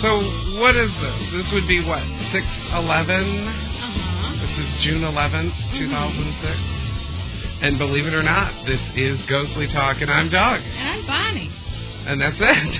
So what is this? This would be what, 6/11? This is June 11th, 2006. And believe it or not, this is Ghostly Talk, and I'm Doug. And I'm Bonnie. And that's it.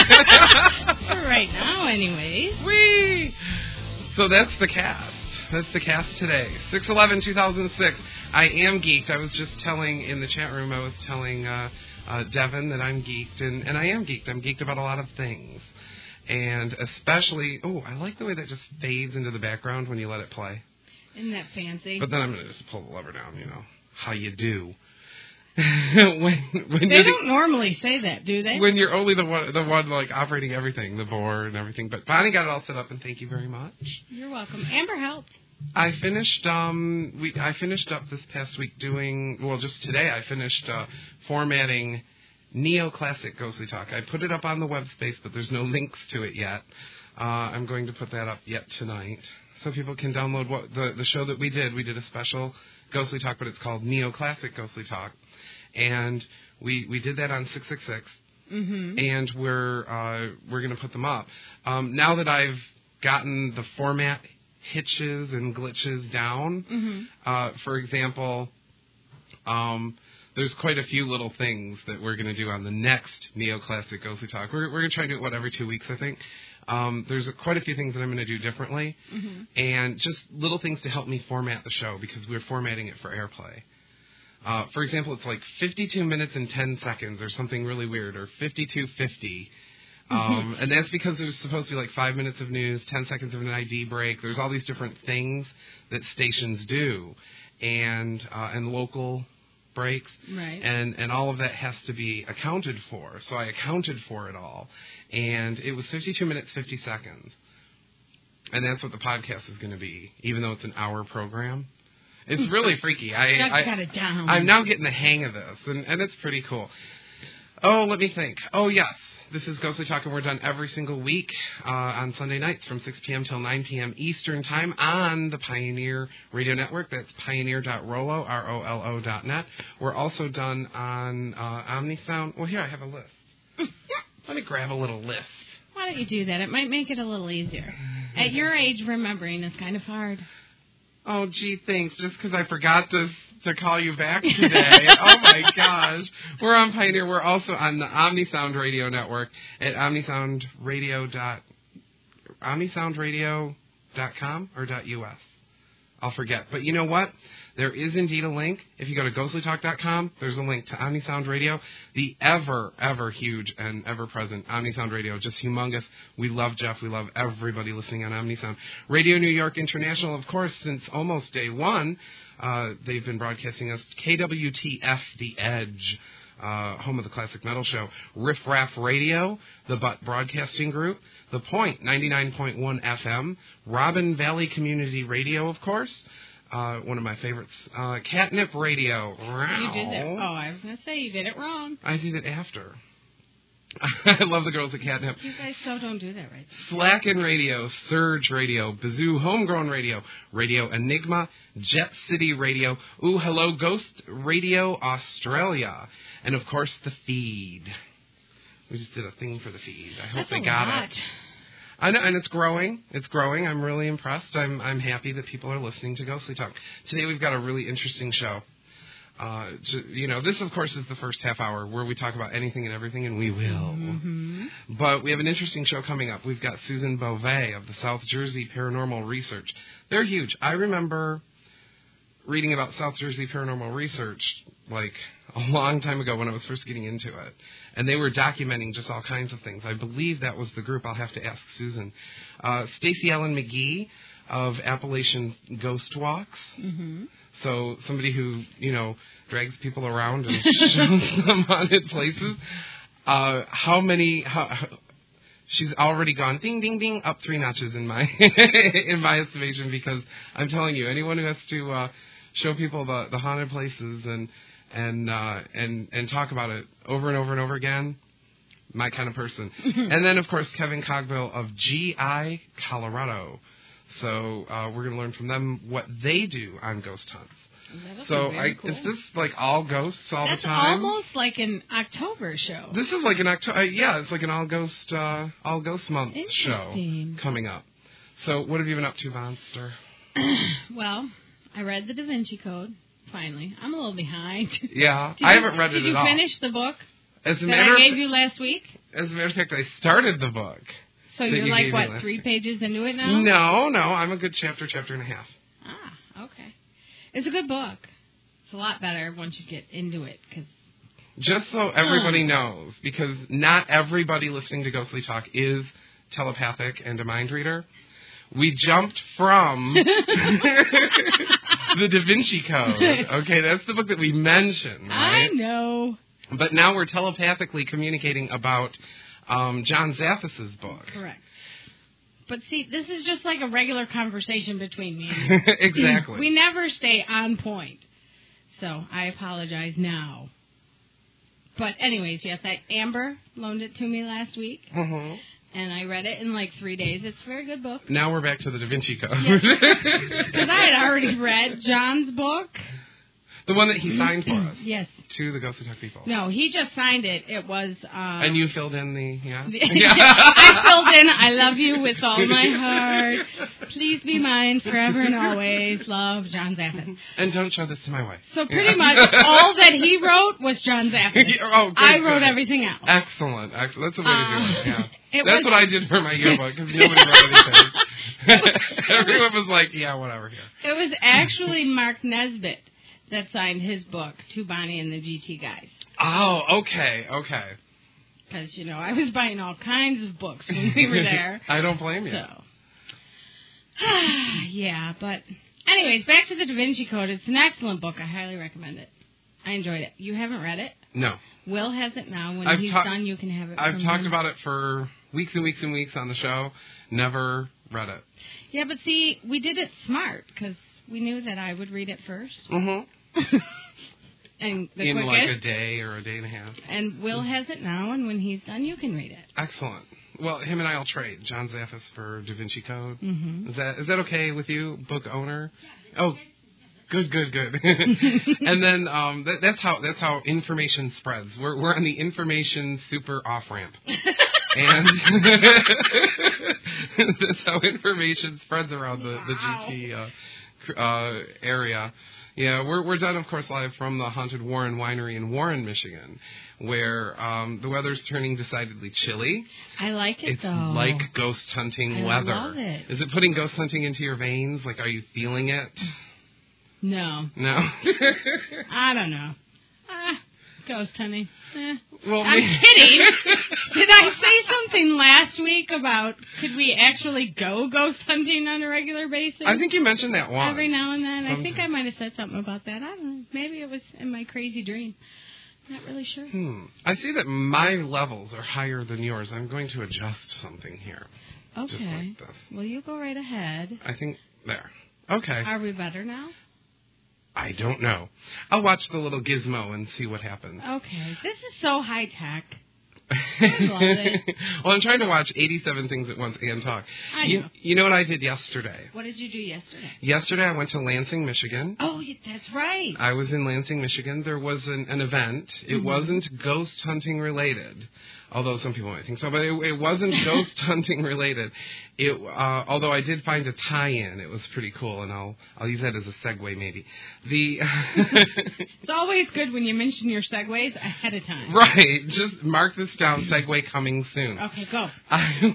For right now, anyways. Whee! So that's the cast. That's the cast today. 6/11/2006. I am geeked. I was just telling in the chat room, I was telling Devin that I'm geeked, and I am geeked. I'm geeked about a lot of things. And especially, I like the way that just fades into the background when you let it play. Isn't that fancy? But then I'm going to just pull the lever down, how you do. They don't normally say that, do they? When you're only the one like operating everything, the board and everything. But Bonnie got it all set up, and thank you very much. You're welcome. Amber helped. I finished. I finished up this past week just today. I finished formatting Neoclassic Ghostly Talk. I put it up on the web space, but there's no links to it yet. I'm going to put that up yet tonight, so people can download the show that we did. We did a special Ghostly Talk, but it's called Neoclassic Ghostly Talk. And we did that on 666, and we're going to put them up. Now that I've gotten the format hitches and glitches down, for example, there's quite a few little things that we're going to do on the next Neoclassic Ghostly Talk. We're going to try to do it, every 2 weeks, I think. There's quite a few things that I'm going to do differently, and just little things to help me format the show, because we're formatting it for airplay. For example, it's like 52 minutes and 10 seconds or something really weird, or 52:50. And that's because there's supposed to be like 5 minutes of news, 10 seconds of an ID break. There's all these different things that stations do, and local breaks. Right. And all of that has to be accounted for. So I accounted for it all. And it was 52 minutes, 50 seconds. And that's what the podcast is going to be, even though it's an hour program. It's really freaky. Doug got it down. I'm now getting the hang of this, and it's pretty cool. Oh, let me think. Oh, yes. This is Ghostly Talk, and we're done every single week on Sunday nights from 6 p.m. till 9 p.m. Eastern Time on the Pioneer Radio Network. That's pioneer.rolo, ROLO.net. We're also done on OmniSound. Well, here, I have a list. Let me grab a little list. Why don't you do that? It might make it a little easier. At your age, remembering is kind of hard. Oh, gee, thanks. Just because I forgot to call you back today. Oh, my gosh. We're on Pioneer. We're also on the OmniSound Radio Network at omnisoundradio.com or .us. I'll forget. But you know what? There is indeed a link. If you go to ghostlytalk.com, there's a link to OmniSound Radio, the ever huge and ever-present OmniSound Radio, just humongous. We love Jeff. We love everybody listening on OmniSound. Radio New York International, of course, since almost day one, they've been broadcasting us. KWTF, The Edge, home of the Classic Metal Show. Riff Raff Radio, the Butt Broadcasting Group. The Point, 99.1 FM. Robin Valley Community Radio, of course. One of my favorites. Catnip Radio. You did that. Oh, I was going to say, you did it wrong. I did it after. I love the girls at Catnip. You guys still don't do that right. Slacken Radio, Surge Radio, Bazoo Homegrown Radio, Radio Enigma, Jet City Radio, Ooh Hello Ghost Radio Australia, and of course the feed. We just did a thing for the feed. I hope they got it. I know, and it's growing. It's growing. I'm really impressed. I'm happy that people are listening to Ghostly Talk. Today we've got a really interesting show. This, of course, is the first half hour where we talk about anything and everything, and we will. But we have an interesting show coming up. We've got Susan Beauvais of the South Jersey Paranormal Research. They're huge. I remember reading about South Jersey Paranormal Research like a long time ago when I was first getting into it. And they were documenting just all kinds of things. I believe that was the group. I'll have to ask Susan. Stacey Ellen McGee of Appalachian Ghost Walks. So somebody who, drags people around and shows them haunted places. She's already gone ding, ding, ding, up 3 notches in my in my estimation, because I'm telling you, anyone who has to show people the haunted places and talk about it over and over and over again, my kind of person. And then, of course, Kevin Cogbill of GI Colorado. So we're going to learn from them what they do on ghost hunts. So cool. is this like all ghosts all That's the time? That's almost like an October show. This is like an October. Yeah, it's like an all ghost month show coming up. So what have you been up to, Monster? Well, I read the Da Vinci Code. Finally, I'm a little behind. Yeah, I haven't read it at all. Did you finish the book that I gave you last week? As a matter of fact, I started the book. So you're like, what, 3 pages into it now? No, I'm a good chapter and a half. Ah, okay. It's a good book. It's a lot better once you get into it. Just so everybody knows, because not everybody listening to Ghostly Talk is telepathic and a mind reader. We jumped from the Da Vinci Code. Okay, that's the book that we mentioned, right? I know. But now we're telepathically communicating about John Zaffis's book. Correct. But see, this is just like a regular conversation between me and you. Exactly. We never stay on point. So I apologize now. But anyways, yes, Amber loaned it to me last week. Mm-hmm. And I read it in like 3 days. It's a very good book. Now we're back to the Da Vinci Code. Yes. Because I had already read John's book. The one that he signed for us. Yes. To the Ghostly Talk people. No, he just signed it. It was... and you filled in the... Yeah? I filled in, I love you with all my heart. Please be mine forever and always. Love, John Zaffis. And don't show this to my wife. So pretty much all that he wrote was John Zaffis. Oh, good, I wrote everything else. Excellent. That's the way to do it, yeah. That's what I did for my yearbook, because nobody wrote anything. Everyone was like, yeah, whatever here. It was actually Mark Nesbitt that signed his book to Bonnie and the GT Guys. Oh, okay. Because, I was buying all kinds of books when we were there. I don't blame you. So, yeah, but anyways, back to the Da Vinci Code. It's an excellent book. I highly recommend it. I enjoyed it. You haven't read it? No. Will has it now. When he's done, you can have it. I've talked about it for weeks and weeks and weeks on the show. Never read it. Yeah, but see, we did it smart because we knew that I would read it first. Mm-hmm. And the in quickest, like a day or a day and a half. And Will has it now, and when he's done, you can read it. Excellent. Well, him and I will trade. John Zaffis for Da Vinci Code. Mm-hmm. Is that okay with you, book owner? Oh, good. And then that's how information spreads. We're on the information super off ramp. And that's how information spreads around the GT area. Yeah, we're done, of course, live from the Haunted Warren Winery in Warren, Michigan, where the weather's turning decidedly chilly. I like it, though. It's like ghost hunting weather. I love it. Is it putting ghost hunting into your veins? Like, are you feeling it? No. I don't know. Ghost hunting. Well, I'm kidding. Did I say something last week about could we actually go ghost hunting on a regular basis? I think you mentioned that once. Every now and then. I think I might have said something about that. I don't know. Maybe it was in my crazy dream. Not really sure. I see that my levels are higher than yours. I'm going to adjust something here. Okay. Just like this. Well, you go right ahead. I think there. Okay. Are we better now? I don't know. I'll watch the little gizmo and see what happens. Okay. This is so high tech. I love it. Well, I'm trying to watch 87 things at once and talk. I know. You know what I did yesterday? What did you do yesterday? Yesterday I went to Lansing, Michigan. Oh, that's right. I was in Lansing, Michigan. There was an event. It wasn't ghost hunting related, although some people might think so, but it wasn't ghost hunting related. Although I did find a tie-in. It was pretty cool, and I'll use that as a segue maybe. It's always good when you mention your segues ahead of time. Right. Just mark this down. Segue coming soon. Okay, go. I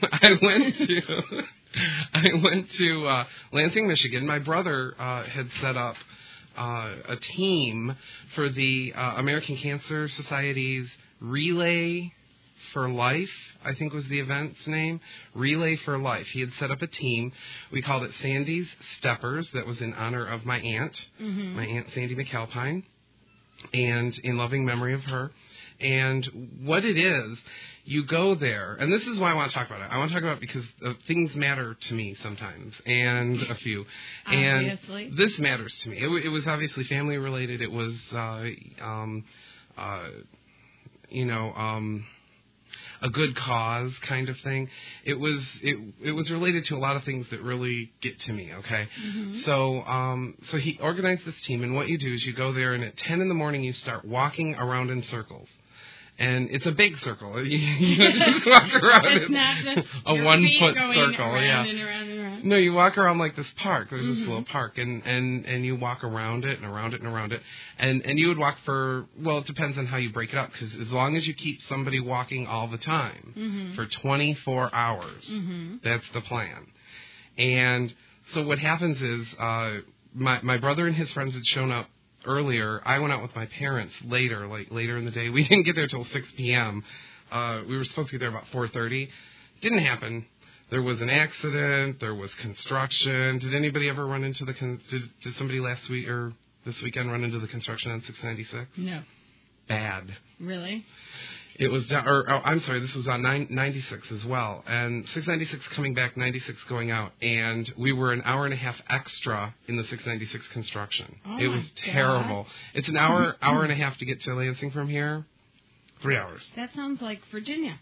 went to Lansing, Michigan. My brother had set up a team for the American Cancer Society's Relay for Life, I think was the event's name. Relay for Life. He had set up a team. We called it Sandy's Steppers. That was in honor of my aunt, my Aunt Sandy McAlpine, and in loving memory of her. And what it is, you go there, and this is why I want to talk about it. I want to talk about it because things matter to me sometimes, and a few. Obviously. And this matters to me. It was obviously family related. It was, a good cause kind of thing. It was related to a lot of things that really get to me, okay? Mm-hmm. So he organized this team, and what you do is you go there, and at 10 in the morning you start walking around in circles. And it's a big circle. You just walk around. It's not just a your 1 feet foot going circle, around yeah. and around and around. No, you walk around like this park. There's Mm-hmm. this little park, and you walk around it and around it and around it. And you would walk for, well, it depends on how you break it up, because as long as you keep somebody walking all the time Mm-hmm. for 24 hours, Mm-hmm. that's the plan. And so what happens is my brother and his friends had shown up earlier. I went out with my parents later in the day. We didn't get there till 6 p.m. We were supposed to get there about 4:30. Didn't happen. There was an accident. There was construction. Did anybody ever run into did somebody last week or this weekend run into the construction on 696? No. Bad. Really? It was this was on 96 as well. And 696 coming back, 96 going out. And we were an hour and a half extra in the 696 construction. Oh, it was terrible. It's an hour and a half to get to Lansing from here. 3 hours. That sounds like Virginia.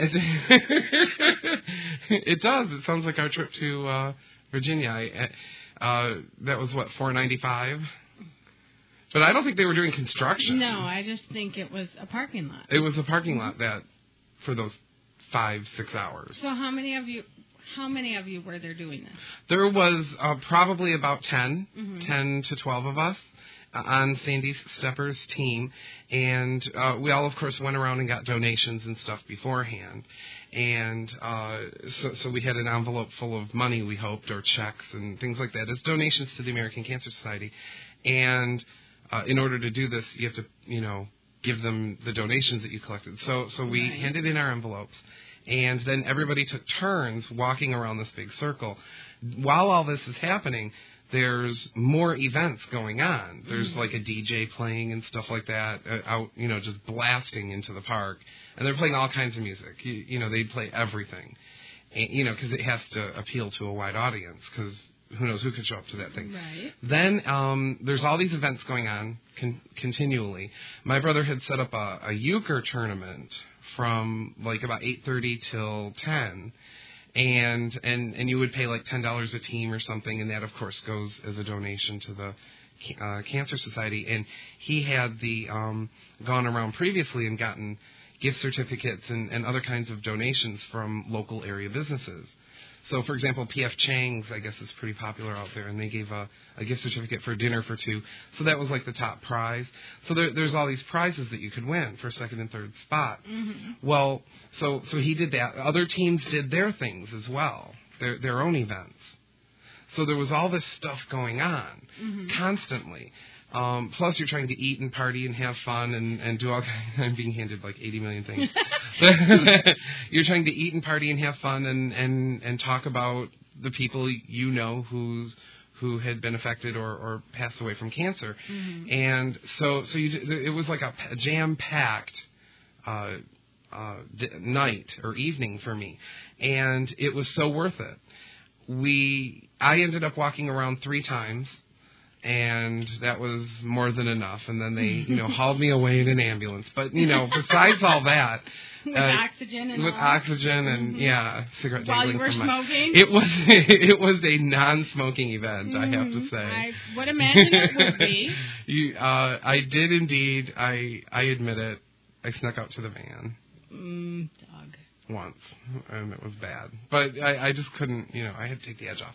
It does. It sounds like our trip to Virginia. That was, $4.95? But I don't think they were doing construction. No, I just think it was a parking lot. It was a parking lot that for those 5-6 hours. So how many of you were there doing this? There was probably about 10 to 12 of us on Sandy Stepper's team, and we all, of course, went around and got donations and stuff beforehand. And so we had an envelope full of money, we hoped, or checks and things like that as donations to the American Cancer Society. And in order to do this, you have to, give them the donations that you collected. So we handed in our envelopes, and then everybody took turns walking around this big circle. While all this is happening, there's more events going on. There's like a DJ playing and stuff like that out, just blasting into the park. And they're playing all kinds of music. They play everything, because it has to appeal to a wide audience, because who knows who could show up to that thing. Right. Then there's all these events going on continually. My brother had set up a euchre tournament from like about 8:30 till 10. And you would pay like $10 a team or something, and that of course goes as a donation to the Cancer Society. And he had gone around previously and gotten gift certificates and other kinds of donations from local area businesses. So, for example, P.F. Chang's, I guess, is pretty popular out there, and they gave a gift certificate for dinner for 2. So that was like the top prize. So there's all these prizes that you could win for second and third spot. Mm-hmm. Well, so he did that. Other teams did their things as well, their own events. So there was all this stuff going on constantly. Plus, you're trying to eat and party and have fun and do all kinds. I'm being handed like 80 million things. You're trying to eat and party and have fun and talk about the people who had been affected or passed away from cancer. Mm-hmm. And so it was like a jam-packed night or evening for me, and it was so worth it. I ended up walking around 3 times. And that was more than enough. And then they, hauled me away in an ambulance. But, besides all that. With oxygen and with all? Oxygen and, cigarette While dangling you were from my... smoking? It was a non-smoking event, I have to say. I would imagine it would be. I did indeed. I admit it. I snuck out to the van. Dog. Once, and it was bad. But I just couldn't, I had to take the edge off.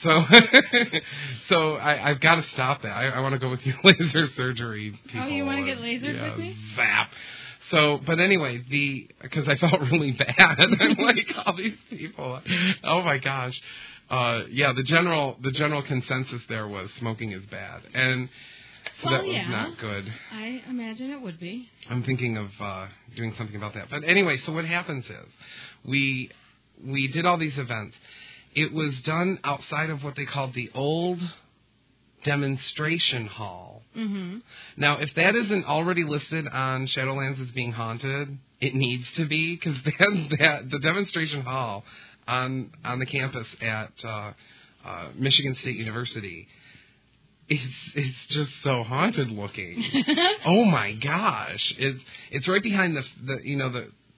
So I've got to stop that. I want to go with you laser surgery people. Oh, you want to get lasered with me? Zap. So, but anyway, because I felt really bad. I'm like, all these people. Oh my gosh. The general consensus there was smoking is bad. And so that was not good. I imagine it would be. I'm thinking of doing something about that. But anyway, so what happens is we did all these events. It was done outside of what they called the old demonstration hall. Mm-hmm. Now, if that isn't already listed on Shadowlands as being haunted, it needs to be, because the demonstration hall on the campus at Michigan State University, it's just so haunted looking. Oh my gosh! It's right behind the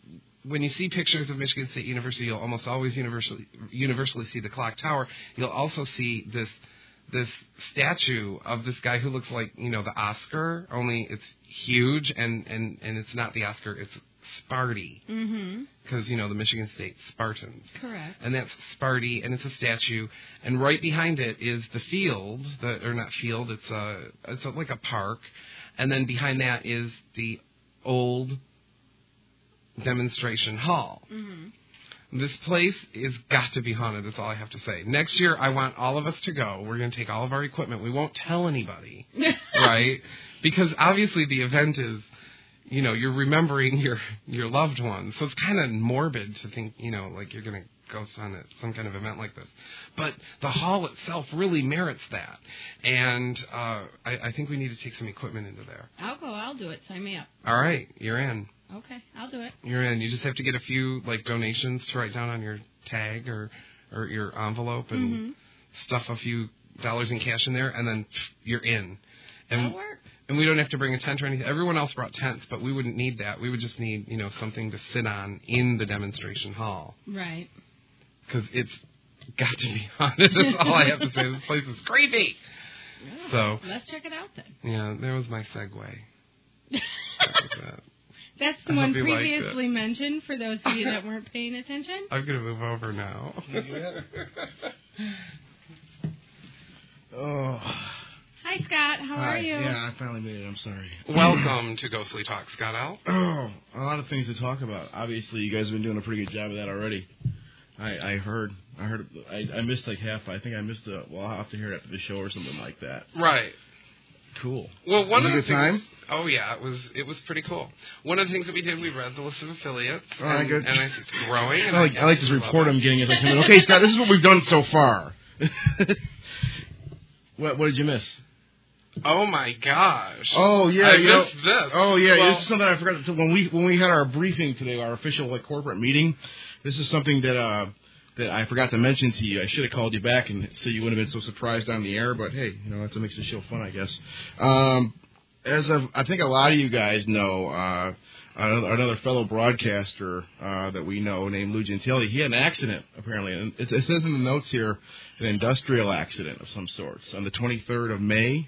when you see pictures of Michigan State University, you'll almost always universally see the clock tower. You'll also see this statue of this guy who looks like, the Oscar, only it's huge, and it's not the Oscar, it's Sparty. Mm-hmm. Because, the Michigan State Spartans. Correct. And that's Sparty, and it's a statue. And right behind it is the field, or not field, it's like a park. And then behind that is the old demonstration hall. Mm-hmm. This place is got to be haunted. That's all I have to say. Next year, I want all of us to go. We're going to take all of our equipment. We won't tell anybody, right? Because obviously the event is, you're remembering your loved ones. So it's kind of morbid to think, like you're going to go on some kind of event like this. But the hall itself really merits that. And I think we need to take some equipment into there. I'll go. I'll do it. Sign me up. All right. You're in. Okay, I'll do it. You're in. You just have to get a few donations to write down on your tag or your envelope and stuff a few dollars in cash in there, and then you're in. And, that'll work. And we don't have to bring a tent or anything. Everyone else brought tents, but we wouldn't need that. We would just need, something to sit on in the demonstration hall. Right. Because it's got to be haunted. That's all I have to say. This place is creepy. Yeah, so let's check it out then. Yeah, there was my segue. That's the one previously mentioned for those of you that weren't paying attention. I'm going to move over now. Oh. Hi, Scott. How are you? Yeah, I finally made it. I'm sorry. Welcome to Ghostly Talk, Scott L. Oh, a lot of things to talk about. Obviously, you guys have been doing a pretty good job of that already. I heard. I missed half. I think I missed I'll have to hear it after the show or something like that. Right. Cool. Well, one of the good time? Oh yeah, it was pretty cool. One of the things that we did, we read the list of affiliates. All right, good. And it's growing. And I like this report I'm getting as I come in. Okay, Scott, this is what we've done so far. What did you miss? Oh my gosh. Oh yeah, I missed this. Oh yeah, well, this is something I forgot. So when we had our briefing today, our official corporate meeting, this is something that I forgot to mention to you. I should have called you back and so you wouldn't have been so surprised on the air. But hey, that's what makes the show fun, I guess. I think a lot of you guys know, another fellow broadcaster that we know named Lou Gentili, he had an accident, apparently. And it says in the notes here, an industrial accident of some sorts on the 23rd of May,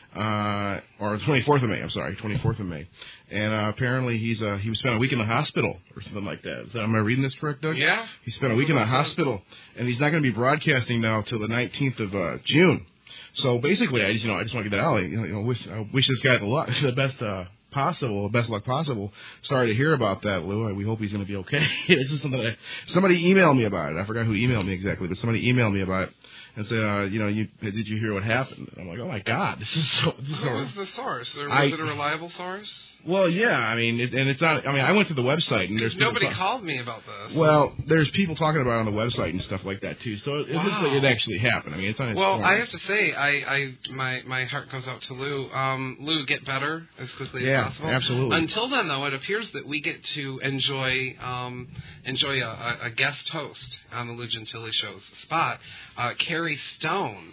or 24th of May, I'm sorry, 24th of May. And apparently he spent a week in the hospital or something like that. Am I reading this correct, Doug? Yeah. He spent a week in the hospital, and he's not going to be broadcasting now till the 19th of June. So basically, I just want to get that out. I wish this guy the best luck possible. Sorry to hear about that, Lou. We hope he's going to be okay. It's just something somebody emailed me about it. I forgot who emailed me exactly, but somebody emailed me about it and said, did you hear what happened? And I'm like, oh my God, this is so. What was the source? Or was it a reliable source? Well, yeah, I mean, it's not. I mean, I went to the website and there's nobody called me about this. Well, there's people talking about it on the website and stuff like that too. So it looks like it actually happened. I mean, it's on its Well, form. I have to say, my heart goes out to Lou. Lou, get better as quickly as possible. Yeah, absolutely. Until then, though, it appears that we get to enjoy a guest host on the Lou Gentili Show's spot, Carrie Stone.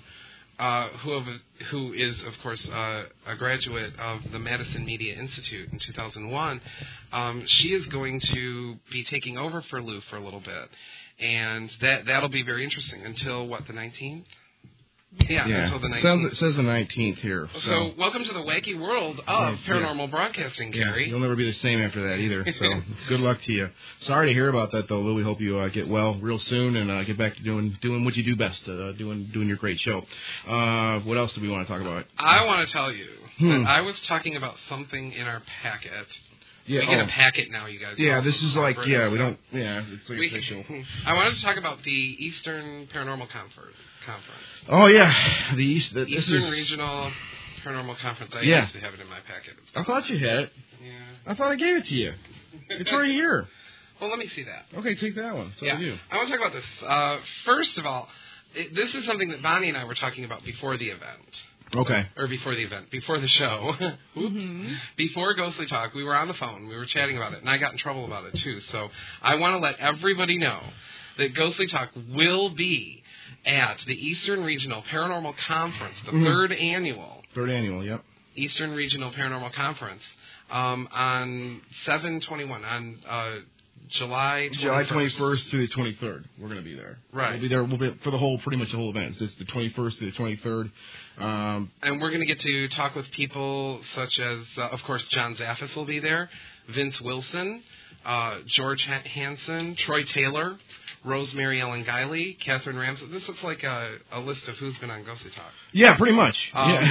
Who is, of course, a graduate of the Madison Media Institute in 2001. She is going to be taking over for Lou for a little bit. And that'll be very interesting until, the 19th? Yeah, until the 19th. It says the 19th here. So welcome to the wacky world of paranormal broadcasting, Gary. Yeah, you'll never be the same after that either. So good luck to you. Sorry to hear about that, though, Lou. We hope you get well real soon and get back to doing what you do best, doing your great show. What else do we want to talk about? I want to tell you that I was talking about something in our packet. Yeah, we get a packet now, you guys. Yeah, this is like, we don't, it's like official. I wanted to talk about the Eastern Paranormal Conference. Oh, yeah. The Eastern Regional Paranormal Conference. I used to have it in my packet. I thought you had it. Yeah. I thought I gave it to you. It's right here. Well, let me see that. Okay, take that one. So do you. I want to talk about this. First of all, this is something that Bonnie and I were talking about before the event. Okay. Or before the event, before the show. Before Ghostly Talk, we were on the phone. We were chatting about it, and I got in trouble about it, too. So I want to let everybody know that Ghostly Talk will be at the Eastern Regional Paranormal Conference, the third annual. Third annual, yep. Eastern Regional Paranormal Conference on 7/21, on July 21st through the 23rd. We're going to be there. Right. We'll be there. We'll be for pretty much the whole event. So it's the 21st through the 23rd. And we're going to get to talk with people such as, of course, John Zaffis will be there, Vince Wilson, George Hansen, Troy Taylor, Rosemary Ellen Guiley, Catherine Ramsey. This looks like a list of who's been on Ghostly Talk. Yeah, pretty much.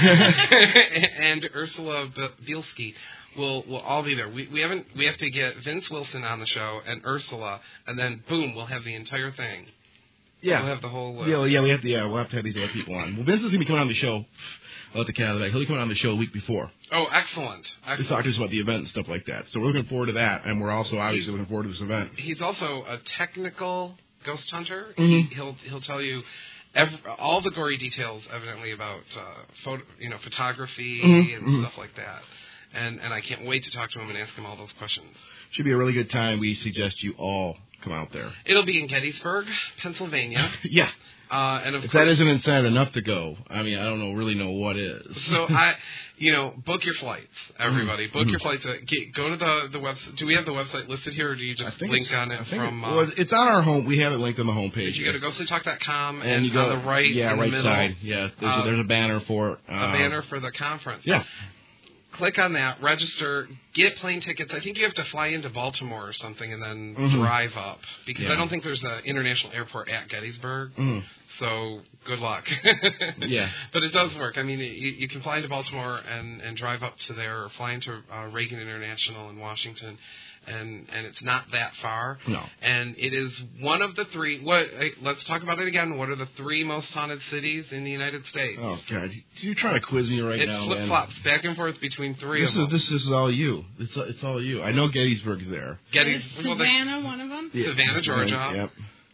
And Ursula Bielski will all be there. We have to get Vince Wilson on the show and Ursula, and then boom, we'll have the entire thing. Yeah, we'll have the whole. We'll have to have these other people on. Well, Vince is going to be coming on the show. I'll let the cat out of the bag. He'll be coming on the show a week before. Oh, excellent. To talk to us about the event and stuff like that. So we're looking forward to that, and we're also obviously looking forward to this event. He's also a technical ghost hunter. Mm-hmm. He'll tell you all the gory details, evidently, about photography and stuff like that. And I can't wait to talk to him and ask him all those questions. Should be a really good time. We suggest you all come out there. It'll be in Gettysburg, Pennsylvania. Yeah. And if that isn't incentive enough to go, I mean, I don't really know what is. So book your flights, everybody. Book your flights. Go to the website. Do we have the website listed here, or do you just link on it from? Well, it's on our home. We have it linked on the homepage. You go to ghostlytalk.com and you go on the right, in the middle, side. Yeah, there's a banner for it. A banner for the conference. Yeah. Click on that, register, get plane tickets. I think you have to fly into Baltimore or something and then drive up, because I don't think there's an international airport at Gettysburg. So good luck. Yeah. But it does work. I mean, you can fly into Baltimore and drive up to there, or fly into Reagan International in Washington, and it's not that far. No. And it is one of the three. Let's talk about it again. What are the three most haunted cities in the United States? Oh God, you're trying to quiz me now. It flip flops back and forth between three of them. This is all you. It's all you. I know Gettysburg's there. Is Savannah one of them? Yeah. Savannah, Georgia. Yep.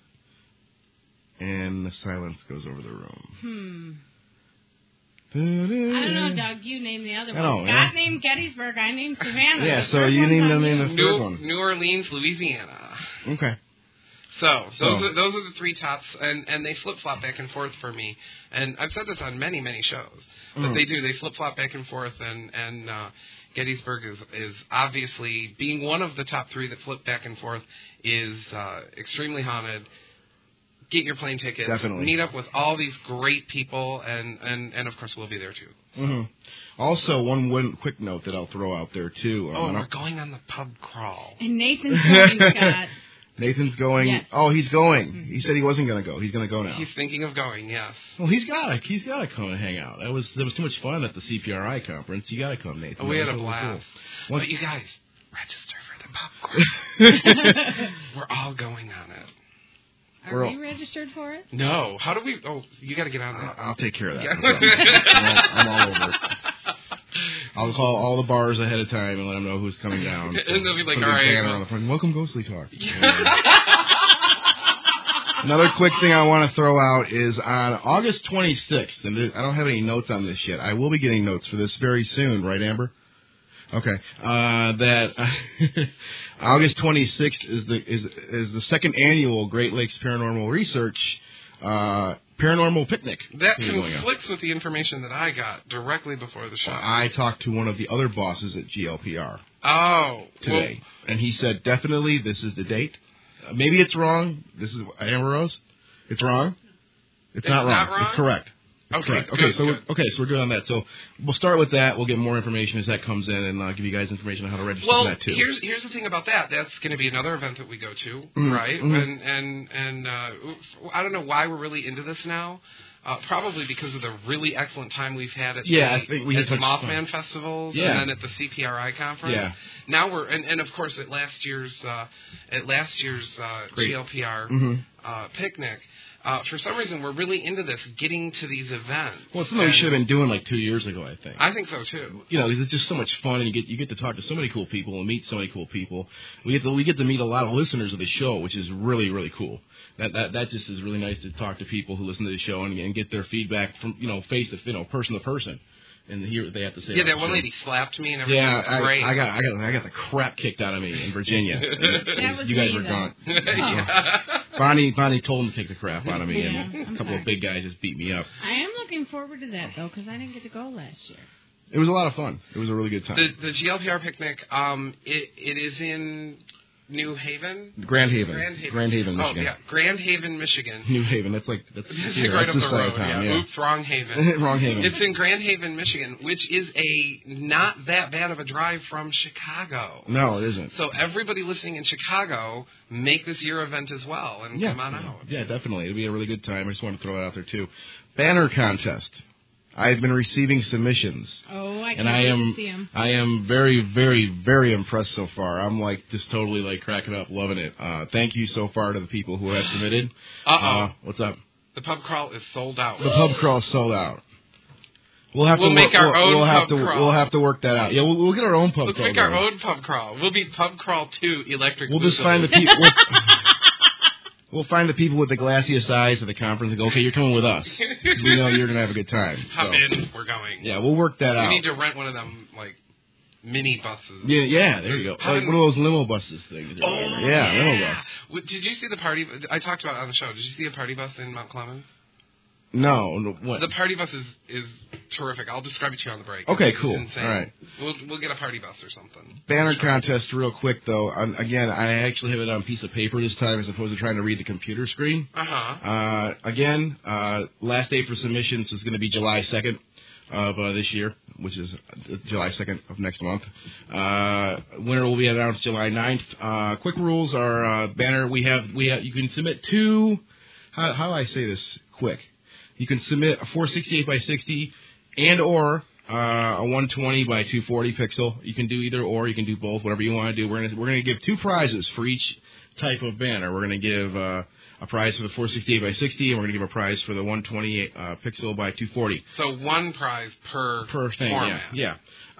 And the silence goes over the room. I don't know, Doug. You name the other one. God named Gettysburg. I named Savannah. Yeah, so you name the third one. New Orleans, Louisiana. Okay. So those are the three tops, and they flip flop back and forth for me. And I've said this on many shows, but they do. They flip flop back and forth, and Gettysburg is obviously, being one of the top three that flip back and forth, is extremely haunted. Get your plane ticket. Definitely. Meet up with all these great people, and of course we'll be there too. Mm-hmm. Also, one quick note that I'll throw out there too. We're going on the pub crawl. And Nathan's going, Scott. Nathan's going. Yes. Oh, he's going. Mm-hmm. He said he wasn't going to go. He's going to go now. He's thinking of going. Yes. Well, he's got to come and hang out. There was too much fun at the CPRI conference. You got to come, Nathan. We had a blast. Cool. But you guys, register for the pub crawl. We're all going on it. Are we registered for it? No. How do we? Oh, you got to get on that. I'll take care of that. I'm all over it. I'll call all the bars ahead of time and let them know who's coming down. So and they'll be like, all right. On the front. Welcome, Ghostly Talk. Another quick thing I want to throw out is on August 26th, and I don't have any notes on this yet. I will be getting notes for this very soon, right, Amber? Okay. That August 26th is the second annual Great Lakes Paranormal Research Paranormal Picnic. That conflicts with the information that I got directly before the show. I talked to one of the other bosses at GLPR. Oh. Today. And he said, definitely, this is the date. Maybe it's wrong. This is Amber Rose. It's wrong. It's not wrong. It's correct. Okay. Good, so we're good on that. So we'll start with that. We'll get more information as that comes in, and I'll give you guys information on how to register for that too. Here's the thing about that. That's going to be another event that we go to, right? Mm-hmm. And I don't know why we're really into this now. Probably because of the really excellent time we've had at the Mothman festivals and then at the CPRI conference. Yeah. Now we're and of course at last year's GLPR picnic. For some reason, we're really into this, getting to these events. Well, it's something we should have been doing like 2 years ago, I think. I think so too. You know, it's just so much fun, and you get to talk to so many cool people and meet so many cool people. We get to meet a lot of listeners of the show, which is really, really cool. That just is really nice to talk to people who listen to the show and get their feedback from face to person to person. And hear what they have to say. Yeah, that one lady slapped me and everything. Yeah, was great. I got the crap kicked out of me in Virginia. You guys were gone. Yeah. Bonnie told him to take the crap out of me, and a couple of big guys just beat me up. I am looking forward to that though, because I didn't get to go last year. It was a lot of fun. It was a really good time. The GLPR picnic, it is in New Haven? Grand Haven, Michigan. Oh, yeah, Grand Haven, Michigan. New Haven, that's It's here, right that's up the the road. town, Yeah. Oops, wrong Haven. Wrong Haven. It's in Grand Haven, Michigan, which is a not that bad of a drive from Chicago. No, it isn't. So everybody listening in Chicago, make this your event as well, and come on out. Yeah, definitely. It'll be a really good time. I just wanted to throw that out there, too. Banner contest. I've been receiving submissions. Oh, I and can't see them. I am very, very, very impressed so far. I'm just totally cracking up, loving it. Thank you so far to the people who have submitted. What's up? The pub crawl is sold out. The pub crawl is sold out. We'll make our own pub crawl. We'll have to work that out. Yeah, we'll get our own pub crawl. We'll make our own pub crawl. We'll be Pub Crawl 2 Electric. We'll just find the people. We'll find the people with the glassiest eyes at the conference and go, okay, you're coming with us. We know you're going to have a good time. Come in, we're going. Yeah, we'll work that out. We need to rent one of them, mini buses. Yeah, there you go. Like one of those limo buses things. Limo bus. Did you see the party? I talked about it on the show. Did you see a party bus in Mount Clemens? No. What? The party bus is terrific. I'll describe it to you on the break. Okay, cool. It's insane. All right. We'll get a party bus or something. Banner contest real quick, though. Again, I actually have it on a piece of paper this time as opposed to trying to read the computer screen. Again, last day for submissions is going to be July 2nd of this year, which is July 2nd of next month. Winner will be announced July 9th. Quick rules are banner. We have you can submit two. How do I say this quick? You can submit a 468 by 60 and or a 120 by 240 pixel. You can do either or. You can do both, whatever you want to do. We're gonna give two prizes for each type of banner. We're gonna give a prize for the 468 by 60, and we're gonna give a prize for the 128 pixel by 240. So one prize per thing. Format. Yeah.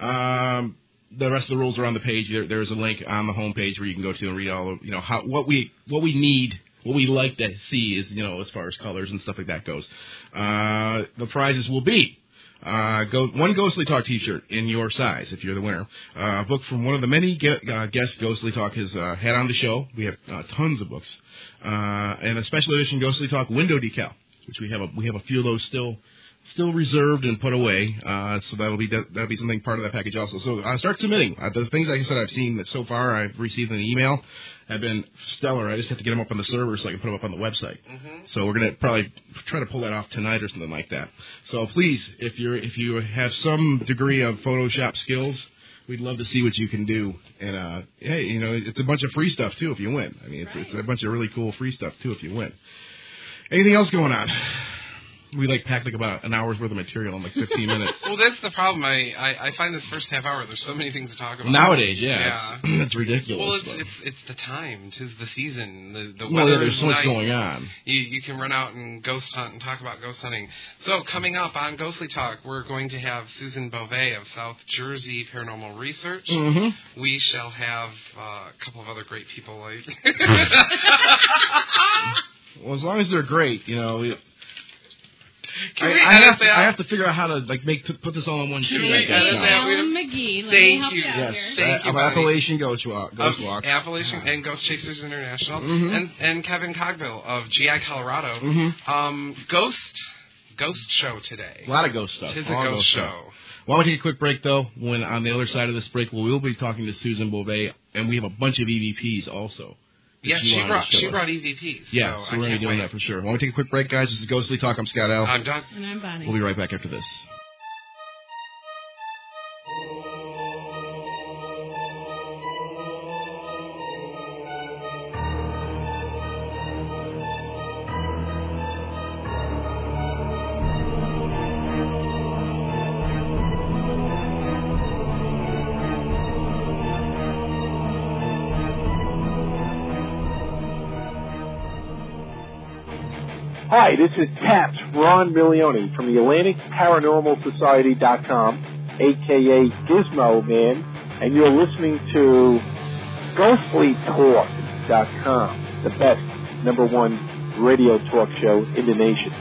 The rest of the rules are on the page. There's a link on the homepage where you can go to and read all of what we need. What we like to see is, as far as colors and stuff like that goes. The prizes will be one Ghostly Talk T-shirt in your size if you're the winner. A book from one of the many guests Ghostly Talk has had on the show. We have tons of books. And a special edition Ghostly Talk window decal, which we have a few of those still reserved and put away. So that'll be something part of that package also. So start submitting. The things, like I said, I've seen that so far I've received an email have been stellar. I just have to get them up on the server so I can put them up on the website. Mm-hmm. So we're going to probably try to pull that off tonight or something like that. So please, if you have some degree of Photoshop skills, we'd love to see what you can do. And hey, it's a bunch of free stuff too if you win. I mean, it's a bunch of really cool free stuff too if you win. Anything else going on? We packed about an hour's worth of material in 15 minutes. Well, that's the problem. I find this first half hour, there's so many things to talk about. Nowadays, yeah. It's ridiculous. Well, it's the time. 'Tis the season. The weather. Yeah, there's so much going on. You can run out and ghost hunt and talk about ghost hunting. So coming up on Ghostly Talk, we're going to have Susan Beauvais of South Jersey Paranormal Research. Mm-hmm. We shall have a couple of other great people. Well, as long as they're great, I have to figure out how to put this all on one sheet. Alan McGee. Thank you. Yes. Thank you. Appalachian Ghost Walk. Appalachian and Ghost Chasers International. Mm-hmm. And Kevin Cogbill of GI Colorado. Mm-hmm. Ghost show today. A lot of ghost stuff. Tis a ghost show. Well, I want to take a quick break, though. When on the other side of this break, we will be talking to Susan Beauvais, and we have a bunch of EVPs also. Yeah, she brought EVPs. Yeah, so we're going to be doing that for sure. Why don't we take a quick break, guys? This is Ghostly Talk. I'm Scott L. I'm Doug. And I'm Bonnie. We'll be right back after this. Hi, this is TAPS Ron Milioni from the AtlanticParanormalSociety.com, a.k.a. Gizmo Man, and you're listening to GhostlyTalk.com, the best #1 radio talk show in the nation.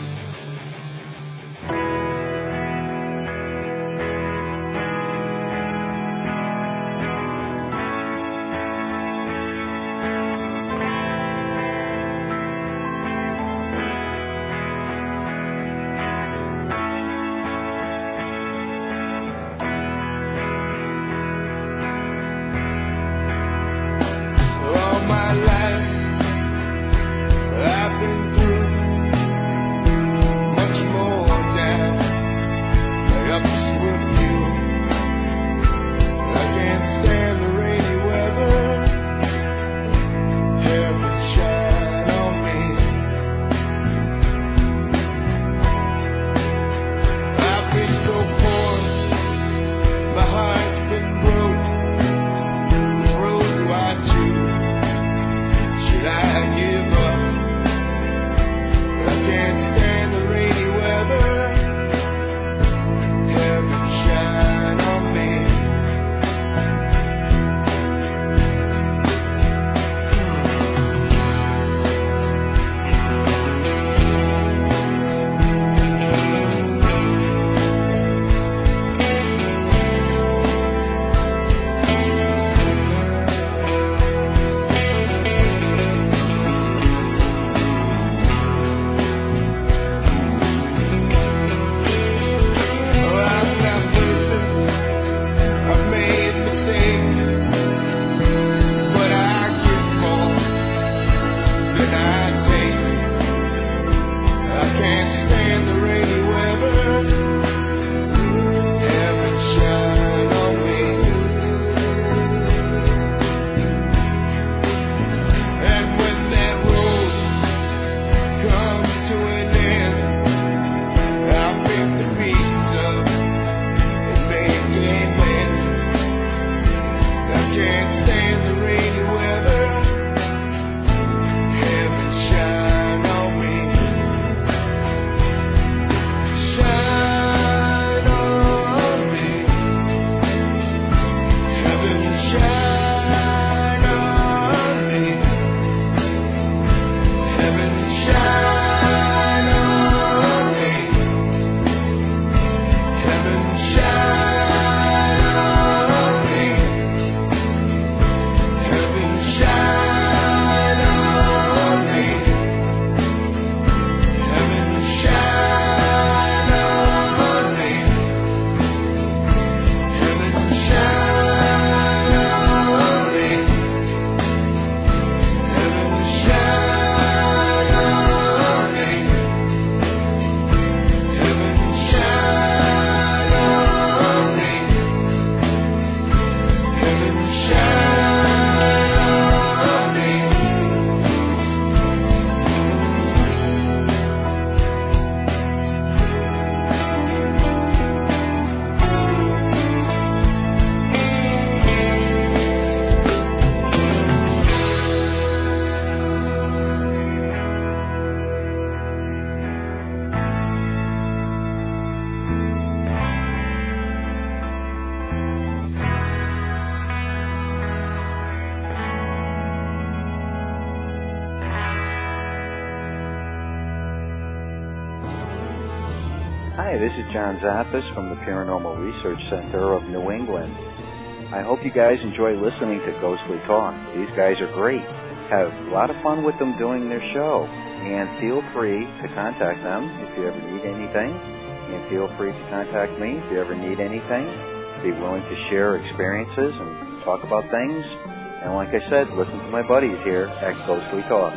Hi, this is John Zappis from the Paranormal Research Center of New England. I hope you guys enjoy listening to Ghostly Talk. These guys are great. Have a lot of fun with them doing their show. And feel free to contact them if you ever need anything. And feel free to contact me if you ever need anything. Be willing to share experiences and talk about things. And like I said, listen to my buddies here at Ghostly Talk.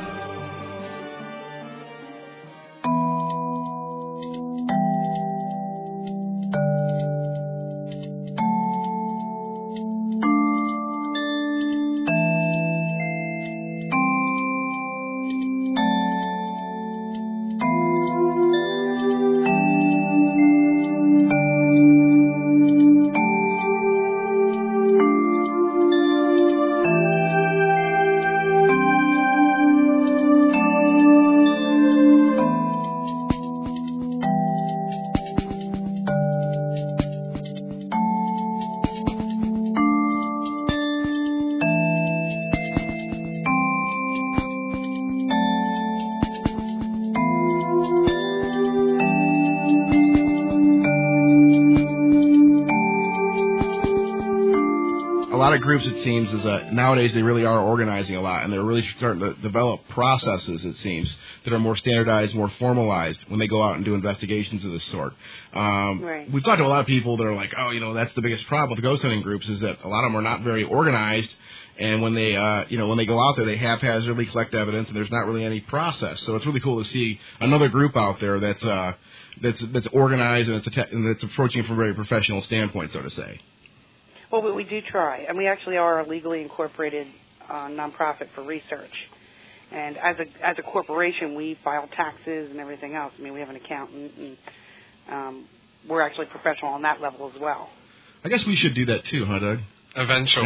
Groups, it seems, is nowadays they really are organizing a lot, and they're really starting to develop processes, it seems, that are more standardized, more formalized when they go out and do investigations of this sort. Right. We've talked to a lot of people that are like, oh, that's the biggest problem with the ghost hunting groups is that a lot of them are not very organized, and when they, when they go out there, they haphazardly collect evidence, and there's not really any process. So it's really cool to see another group out there that's organized and it's approaching it from a very professional standpoint, so to say. Well, we do try, and we actually are a legally incorporated nonprofit for research. And as a corporation, we file taxes and everything else. I mean, we have an accountant, and we're actually professional on that level as well. I guess we should do that too, huh, Doug? Eventually.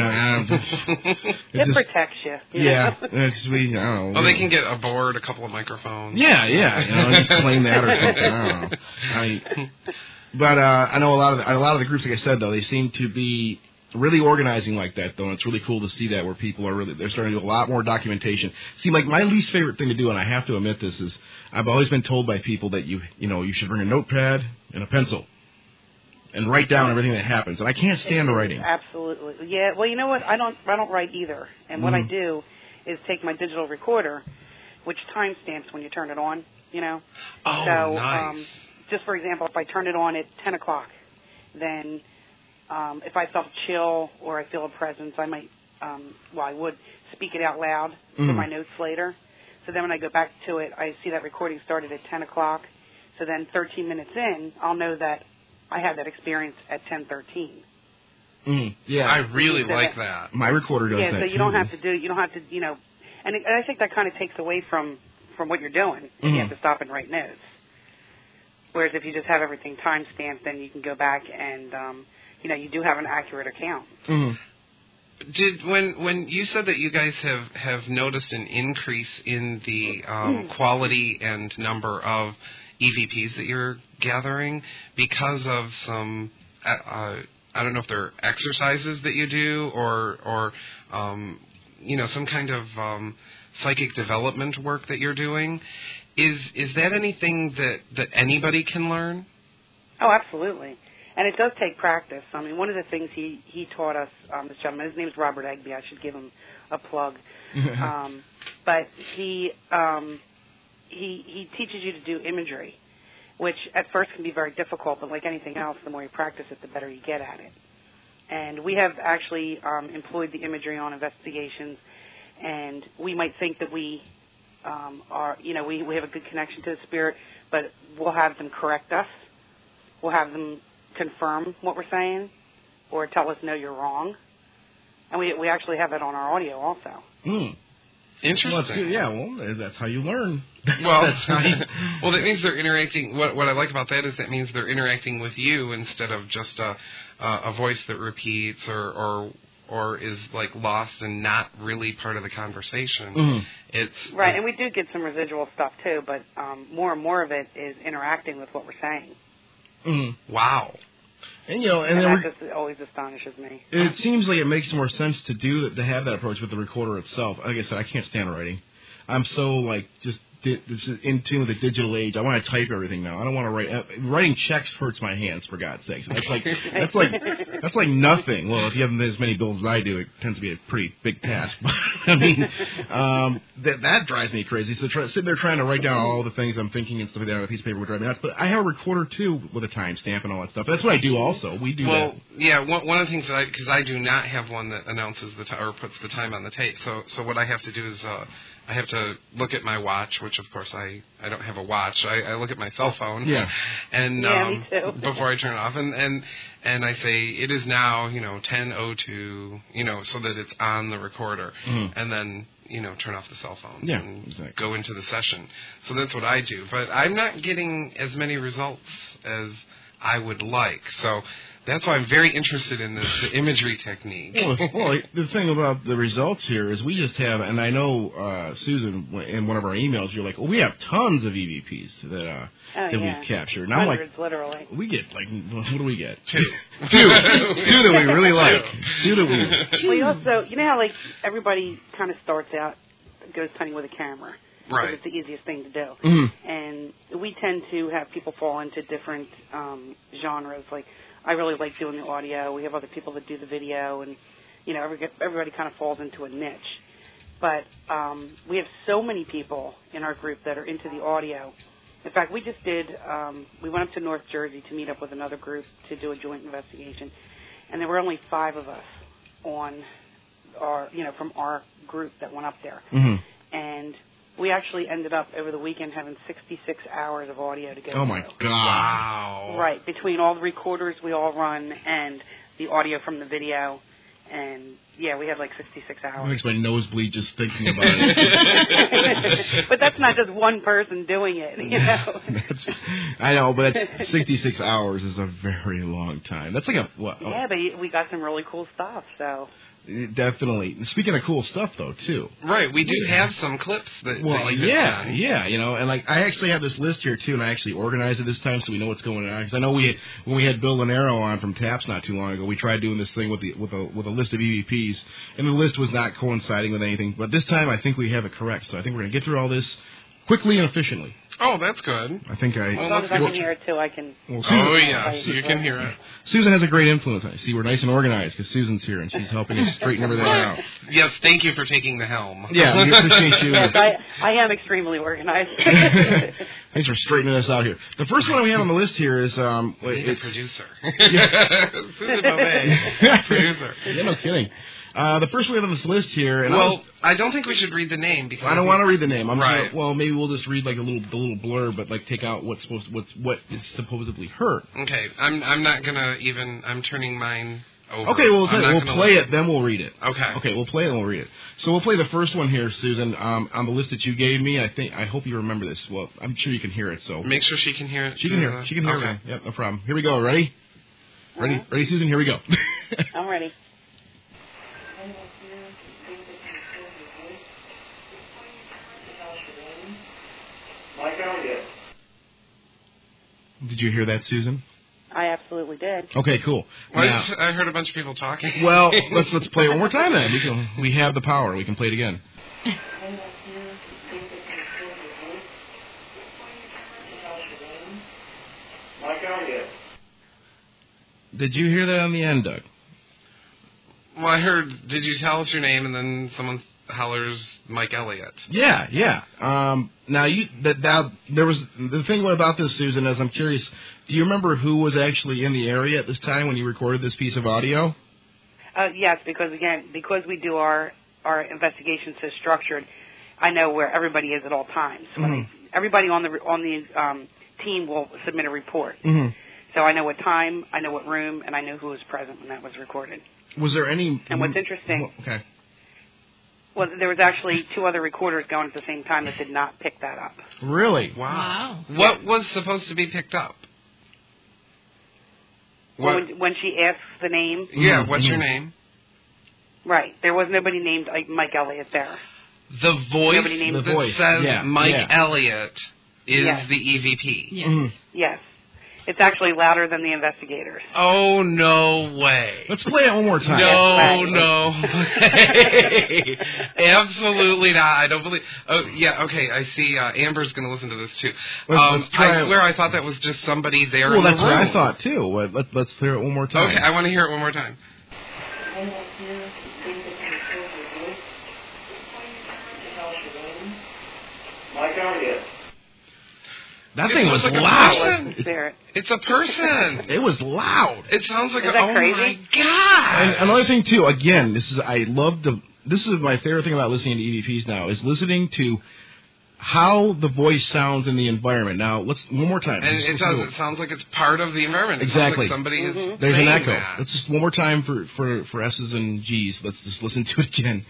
It protects you. Yeah. I don't know. Well, they can get a board, a couple of microphones. Yeah. Just claim that or something. I don't know. But I know a lot of the groups, like I said, though, they seem to be really organizing like that, though, and it's really cool to see that where people are they're starting to do a lot more documentation. See, like my least favorite thing to do, and I have to admit this, is I've always been told by people that you should bring a notepad and a pencil and write down everything that happens, and I can't stand writing. Absolutely, yeah. Well, you know what? I don't write either, and what I do is take my digital recorder, which timestamps when you turn it on. Oh, so, nice. Just for example, if I turn it on at 10 o'clock, then if I felt chill or I feel a presence, I might, I would speak it out loud for my notes later. So then when I go back to it, I see that recording started at 10 o'clock. So then 13 minutes in, I'll know that I had that experience at 10:13. Yeah. I really like that. My recorder does that, so you don't have to, and I think that kind of takes away from what you're doing. You have to stop and write notes. Whereas if you just have everything time-stamped, then you can go back and, you do have an accurate account. When you said that you guys have noticed an increase in the quality and number of EVPs that you're gathering because of some, I don't know if they're exercises that you do or some kind of psychic development work that you're doing, is that anything that anybody can learn? Oh, absolutely. And it does take practice. I mean, one of the things he taught us, this gentleman, his name is Robert Egby. I should give him a plug. But he teaches you to do imagery, which at first can be very difficult, but like anything else, the more you practice it, the better you get at it. And we have actually employed the imagery on investigations, and we might think that we we have a good connection to the spirit, but we'll have them correct us. We'll have them confirm what we're saying or tell us, no, you're wrong. And we actually have that on our audio also. Interesting. Well, that's good. Yeah, well, that's how you learn. Well, that means they're interacting. What I like about that is that means they're interacting with you instead of just a voice that repeats or is like lost and not really part of the conversation. It's right, and we do get some residual stuff too, but more and more of it is interacting with what we're saying. Wow. And that just always astonishes me. It seems like it makes more sense to have that approach with the recorder itself. Like I said, I can't stand writing. I'm so just this is in tune with the digital age. I want to type everything now. I don't want to write. Writing checks hurts my hands, for God's sakes. That's like nothing. Well, if you have as many bills as I do, it tends to be a pretty big task. But I mean, that drives me crazy. So sitting there trying to write down all the things I'm thinking and stuff like that on a piece of paper would drive me nuts. But I have a recorder too with a timestamp and all that stuff. That's what I do also. We do that. Well, yeah. One of the things that because I do not have one that announces the time or puts the time on the tape. So what I have to do is I have to look at my watch, which of course I don't have a watch. I look at my cell phone. Yeah. And me too. before I turn it off, and I say it is now 10:02, so that it's on the recorder, and then turn off the cell phone and go into the session. So that's what I do. But I'm not getting as many results as I would like. So that's why I'm very interested in the imagery technique. Well, the thing about the results here is we just have, and I know, Susan, in one of our emails, you're like, we have tons of EVPs that we've captured. And I'm hundreds, literally. We get, what do we get? Two. Two that we really like. Two that we... We also, how, everybody kind of starts out, goes hunting with a camera. Right. It's the easiest thing to do. Mm-hmm. And we tend to have people fall into different genres. Like, I really like doing the audio. We have other people that do the video, and everybody kind of falls into a niche. But we have so many people in our group that are into the audio. In fact, we just did. We went up to North Jersey to meet up with another group to do a joint investigation, and there were only 5 of us on our, from our group that went up there, and we actually ended up over the weekend having 66 hours of audio to go through. Oh, my God. Wow. Right, between all the recorders we all run and the audio from the video. And, yeah, we had 66 hours. It makes my nose bleed just thinking about it. But that's not just one person doing it, I know, but 66 hours is a very long time. That's like what? Yeah, but we got some really cool stuff, so... Definitely. Speaking of cool stuff, though, too. Right, we do have some clips that. Well, that yeah, and I actually have this list here too, and I actually organized it this time so we know what's going on. Because I know when we had Bill Lanero on from TAPS not too long ago, we tried doing this thing with a list of EVPs, and the list was not coinciding with anything. But this time, I think we have it correct. So I think we're going to get through all this quickly and efficiently. Oh, that's good. I think as long as I can hear it, too, I can... Well, Susan, yes, you can hear it. Susan has a great influence. I see we're nice and organized because Susan's here, and she's helping us straighten everything out. Yes, thank you for taking the helm. Yeah, we appreciate you. Yes, I am extremely organized. Thanks for straightening us out here. The first one we have on the list here is... it's producer. Susan Bobet, producer. Yeah, no kidding. The first we have on this list here... And I don't think we should read the name because... I don't want to read the name. Right. Maybe we'll just read the little blurb, but take out what is supposedly hurt. Okay, I'm not gonna even... I'm turning mine over. Okay, we'll play it, then we'll read it. Okay, we'll play it and we'll read it. So we'll play the first one here, Susan, on the list that you gave me. I hope you remember this. Well, I'm sure you can hear it. So make sure she can hear it. She can hear. She can hear it. Yep, no problem. Here we go. Ready? Ready, Susan? Here we go. I'm ready. Mike Elliott. Did you hear that, Susan? I absolutely did. Okay, cool. I heard a bunch of people talking. Well, let's play it one more time then. We have the power. We can play it again. Mike Elliott. Did you hear that on the end, Doug? Well, I heard, did you tell us your name, and then someone hollers Mike Elliott. Yeah. Now there was the thing about this, Susan, is I'm curious. Do you remember who was actually in the area at this time when you recorded this piece of audio? Yes, because we do our investigation so structured, I know where everybody is at all times. Mm-hmm. Everybody on the team will submit a report. Mm-hmm. So I know what time, I know what room, and I know who was present when that was recorded. Was there any... And what's interesting... Okay. Well, there was actually 2 other recorders going at the same time that did not pick that up. Really? Wow. What was supposed to be picked up? When she asks the name? Yeah, what's your name? Right. There was nobody named Mike Elliott there. The voice that says Mike Elliott is the EVP. Yes. Mm-hmm. Yes. It's actually louder than the investigators. Oh, no way. Let's play it one more time. No way. Absolutely not. I don't believe. Oh, yeah, okay. I see Amber's going to listen to this, too. Let's try I swear I thought that was just somebody there Well, in the that's room. what I thought, too. Let's hear it one more time. Okay, I want to hear it one more time. Mike Elliott. That It thing sounds was like a loud. Spirit. It's a person. It was loud. It sounds like Is that oh crazy? my god. And another thing too, again, this is my favorite thing about listening to EVPs now is listening to how the voice sounds in the environment. Now let's one more time. And it does. It sounds like it's part of the environment. It Exactly. sounds like somebody is There's an saying echo. that. Let's just one more time for S's and G's. Let's just listen to it again.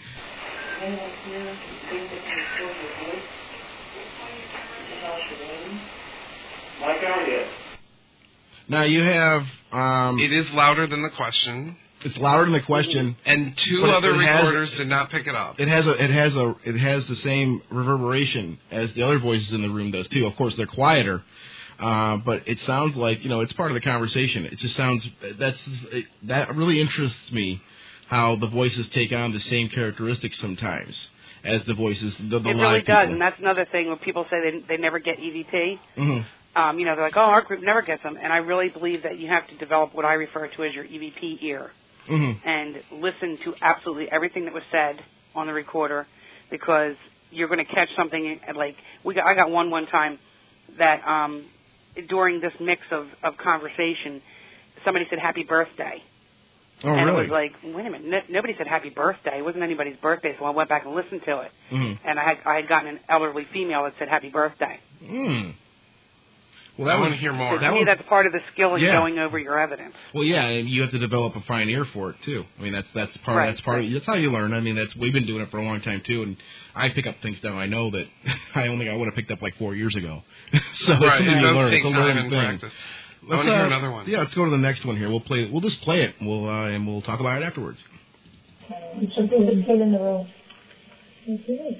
Mike Elliott. Now you have It is louder than the question, it's louder than the question. and two But other it has- recorders did not pick it up. It has the same reverberation as the other voices in the room does too. Of course, they're quieter, but it sounds like it's part of the conversation. It just sounds that really interests me how the voices take on the same characteristics sometimes as the voices. The It live really people. does, and that's another thing when people say they never get EVP. Mm-hmm. They're like, oh, our group never gets them. And I really believe that you have to develop what I refer to as your EVP ear Mm-hmm. and listen to absolutely everything that was said on the recorder, because you're going to catch something. Like I got one time that during this mix of conversation, somebody said happy birthday. Oh, and really? it was like, wait a minute, nobody said happy birthday. It wasn't anybody's birthday, so I went back and listened to it. Mm-hmm. And I had gotten an elderly female that said happy birthday. Mm. Well, I want to hear more. So to me, that's part of the skill in Yeah. going over your evidence. Well, yeah, and you have to develop a fine ear for it too. I mean, that's part Right. that's how you learn. I mean, we've been doing it for a long time too, and I pick up things now I know that I would have picked up like 4 years ago. So it's Right, something it you does learn. take It's a time learning and thing. practice. I want to hear another one. Yeah, let's go to the next one here. We'll just play it. And we'll talk about it afterwards. Something been put in the room. Okay.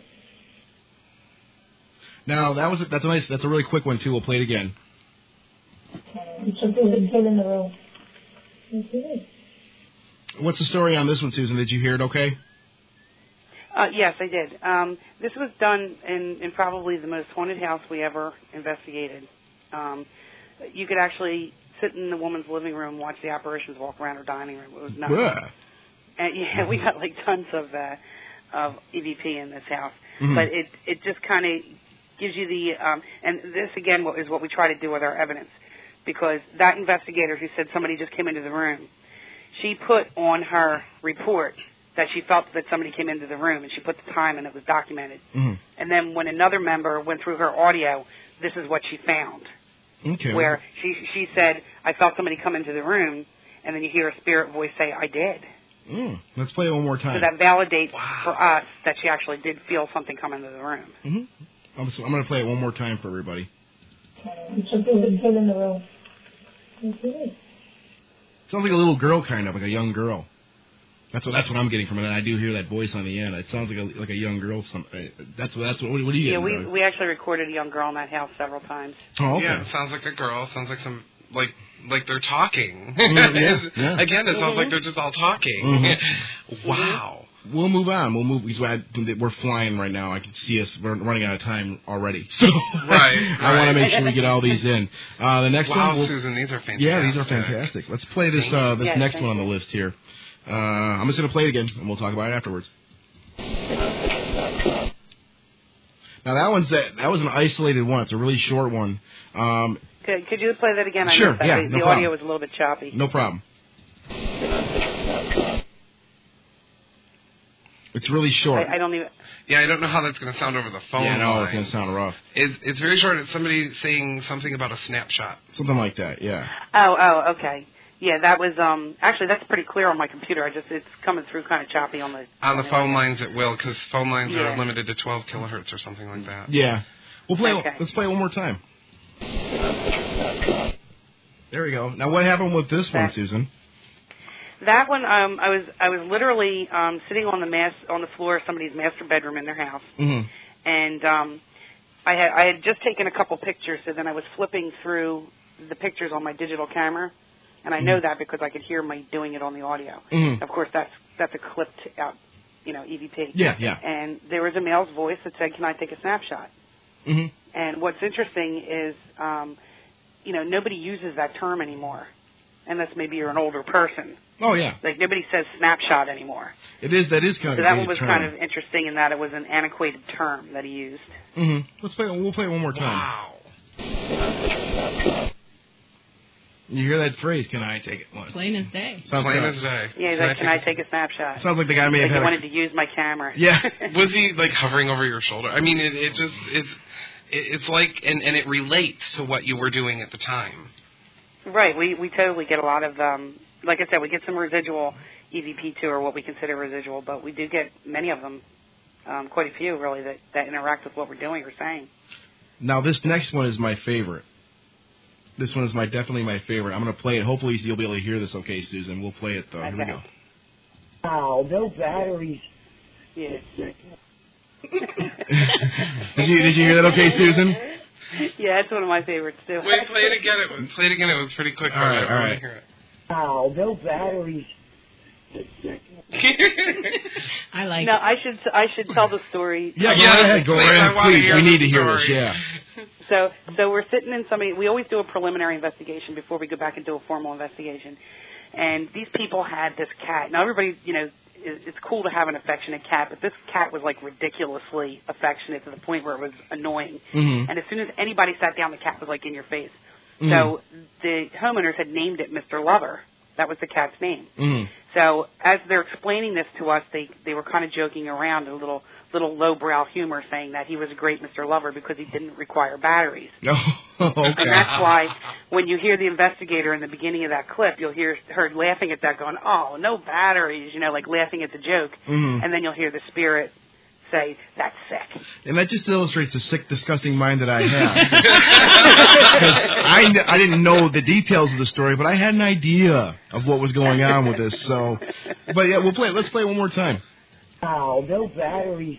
Now that's a really quick one too. We'll play it again. Something been put in the room. Okay. What's the story on this one, Susan? Did you hear it? Okay. Yes, I did. This was done in probably the most haunted house we ever investigated. You could actually sit in the woman's living room, watch the apparitions walk around her dining room. It was nuts. Yeah. And we got like tons of EVP in this house. Mm-hmm. But it just kind of gives you the and this again is what we try to do with our evidence, because that investigator who said somebody just came into the room, she put on her report that she felt that somebody came into the room, and she put the time, and it was documented. Mm-hmm. And then when another member went through her audio, this is what she found. Okay. Where she said, I felt somebody come into the room, and then you hear a spirit voice say, I did. Let's play it one more time. So that validates for us that she actually did feel something come into the room. Mm-hmm. I'm going to play it one more time for everybody. Something been put in the room. Okay. Sounds like a little girl, kind of like a young girl. That's what I'm getting from it. And I do hear that voice on the end. It sounds like a young girl. What do you get? Yeah, we actually recorded a young girl in that house several times. Oh, okay. Yeah, it sounds like a girl. Sounds like some like they're talking. Yeah. Again, it sounds like they're just all talking. Mm-hmm. Wow. We'll move on. Because we're flying right now. I can see us running out of time already. So Right. I want to make sure we get all these in. The next Wow, one. Susan, these are fantastic. Yeah, these are fantastic. Let's play this Yes, next thank one on the you. list here. I'm just going to play it again, and we'll talk about it afterwards. Now that was an isolated one. It's a really short one. Could you play that again? Sure, I missed that. yeah, The no audio problem. was a little bit choppy. No problem. It's really short. I don't even... Yeah, I don't know how that's going to sound over the phone. Yeah, no, line. it's going to sound rough. It's very short. It's somebody saying something about a snapshot. Something like that, yeah. Oh, okay. Yeah, that was actually that's pretty clear on my computer. It's coming through kind of choppy on the phone lines. It will, because phone lines Yeah. are limited to 12 kilohertz or something like that. Yeah. We'll play. Okay. Let's play it one more time. There we go. Now, what happened with this one, Susan? That one, I was literally sitting on the floor of somebody's master bedroom in their house, Mm-hmm. and I had just taken a couple pictures, so then I was flipping through the pictures on my digital camera, and I know that because I could hear my doing it on the audio. Mm-hmm. Of course, that's a clipped out, EVP. Yeah. And there was a male's voice that said, "Can I take a snapshot?" Mm-hmm. And what's interesting is, nobody uses that term anymore, unless maybe you're an older person. Oh, yeah. Like, nobody says snapshot anymore. That is kind of So a that one dated was term. kind of interesting in that it was an antiquated term that he used. Mm-hmm. We'll play it one more time. Wow. You hear that phrase, can I take it? What? Plain as day. Sounds Plain like, as day. Yeah, he's like, "Can I take a snapshot?" sounds like the guy may have Like, had he wanted to use my camera. Yeah. Was he like hovering over your shoulder? I mean, it's like, and it relates to what you were doing at the time. Right. We totally get a lot of, like I said, we get some residual EVP too, or what we consider residual, but we do get many of them, quite a few really, that interact with what we're doing or saying. Now, this next one is my favorite. This one is definitely my favorite. I'm going to play it. Hopefully, you'll be able to hear this okay, Susan. We'll play it, though. Okay. Here we go. Oh, no batteries. Yeah. Did you hear that okay, Susan? Yeah, it's one of my favorites too. Wait, play it again. Play it again. It was pretty quick. All right. I want to hear it. Oh, no batteries. I like No, it. I should tell the story. Yeah, Yes, go ahead. Go please, right I ahead, wanna please. hear We the need to hear this, story. yeah. So we're sitting in we always do a preliminary investigation before we go back and do a formal investigation. And these people had this cat. Now everybody, it's cool to have an affectionate cat, but this cat was like ridiculously affectionate to the point where it was annoying. Mm-hmm. And as soon as anybody sat down, the cat was like in your face. So the homeowners had named it Mr. Lover. That was the cat's name. Mm-hmm. So as they're explaining this to us, they were kind of joking around, a little lowbrow humor, saying that he was a great Mr. Lover because he didn't require batteries. Oh, okay. And that's why when you hear the investigator in the beginning of that clip, you'll hear her laughing at that, going, "Oh, no batteries," like laughing at the joke. Mm-hmm. And then you'll hear the spirit say, "That's sick." And that just illustrates the sick, disgusting mind that I have. Because I didn't know the details of the story, but I had an idea of what was going on with this. So, but yeah, we'll play it. Let's play it one more time. Oh, no batteries.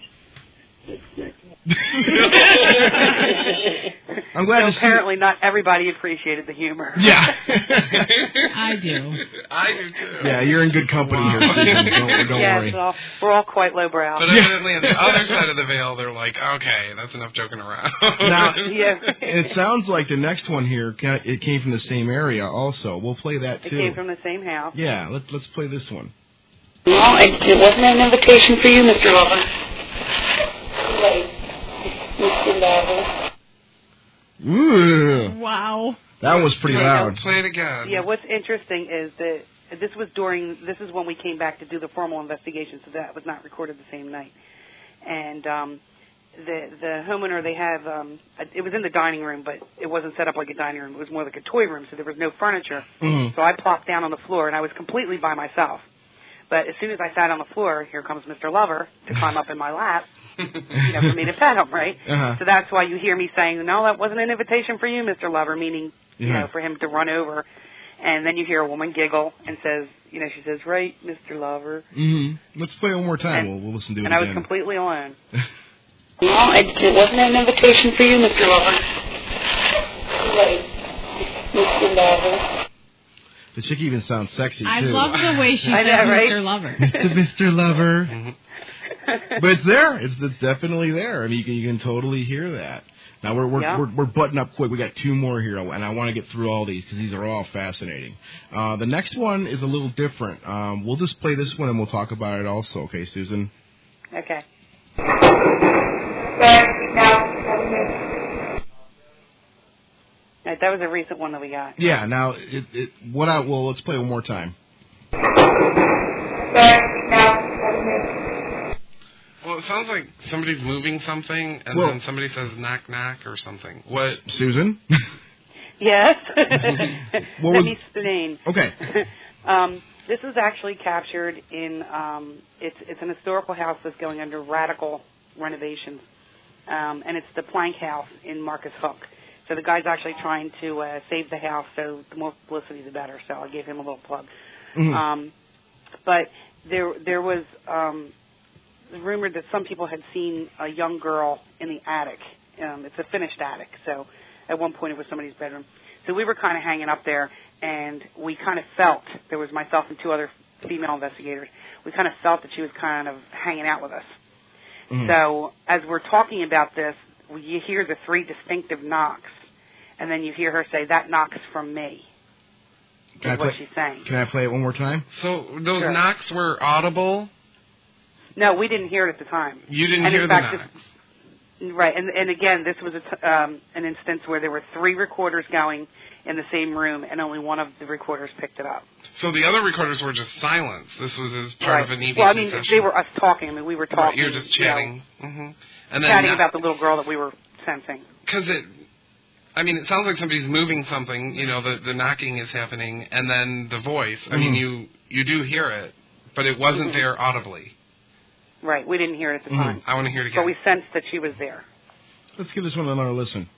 I'm glad to see. Apparently not everybody appreciated the humor. Yeah. I do. I do too. Yeah, you're in good company here, Susan. Don't Yes, worry. well, we're all quite lowbrow. But evidently on the other side of the veil, they're like, okay, that's enough joking around. Now, Yeah. it sounds like the next one here, it came from the same area also. We'll play that It too. came from the same house. Yeah, let's play this one. No, it wasn't an invitation for you, Mr. Lover. Mr. Lover. Ooh, Wow. that was pretty loud. Play it again. Yeah, what's interesting is that this is when we came back to do the formal investigation, so that was not recorded the same night. And the homeowner, they have, it was in the dining room, but it wasn't set up like a dining room. It was more like a toy room, so there was no furniture. Mm-hmm. So I plopped down on the floor, and I was completely by myself. But as soon as I sat on the floor, here comes Mr. Lover to climb up in my lap, for me to pet him, right? Uh-huh. So that's why you hear me saying, "No, that wasn't an invitation for you, Mr. Lover," meaning, for him to run over. And then you hear a woman giggle and says, she says, "Right, Mr. Lover." Mm-hmm. Let's play it one more time. We'll listen to it and again. I was completely alone. No, it wasn't an invitation for you, Mr. Lover. Right, Mr. Lover. The chick even sounds sexy, too. I love the way she I says know, right? Mr. Lover. Mr. Lover. But it's there. It's definitely there. I mean, you can totally hear that. Now we're butting up quick. We got two more here, and I want to get through all these because these are all fascinating. The next one is a little different. We'll just play this one and we'll talk about it also. Okay, Susan. Okay. Right, that was a recent one that we got. Yeah. Now let's play it one more time. Well, it sounds like somebody's moving something, and then somebody says knock knock or something. What, Susan? Yes. What Let was- me explain. Okay. This is actually captured in it's an historical house that's going under radical renovations, and it's the Plank House in Marcus Hook. So the guy's actually trying to save the house, so the more publicity the better. So I gave him a little plug. Mm-hmm. But there was rumored that some people had seen a young girl in the attic. It's a finished attic, so at one point it was somebody's bedroom. So we were kind of hanging up there, and we kind of felt, there was myself and 2 other female investigators, we kind of felt that she was kind of hanging out with us. Mm-hmm. So as we're talking about this, you hear the 3 distinctive knocks, and then you hear her say, "That knock's from me." Is what she's saying. Can I play it one more time? So those knocks were audible? No, we didn't hear it at the time. You didn't hear the knocks? Right, and again, this was an instance where there were 3 recorders going in the same room, and only one of the recorders picked it up. So the other recorders were just silence. This was as part of an EVP Well, I mean, session. they were us talking. I mean, we were talking. Right, you were just chatting. And then chatting about the little girl that we were sensing. Because it sounds like somebody's moving something. You know, the knocking is happening, and then the voice. I mean, you do hear it, but it wasn't there audibly. Right, we didn't hear it at the time. I want to hear it again. But we sensed that she was there. Let's give this one another listen.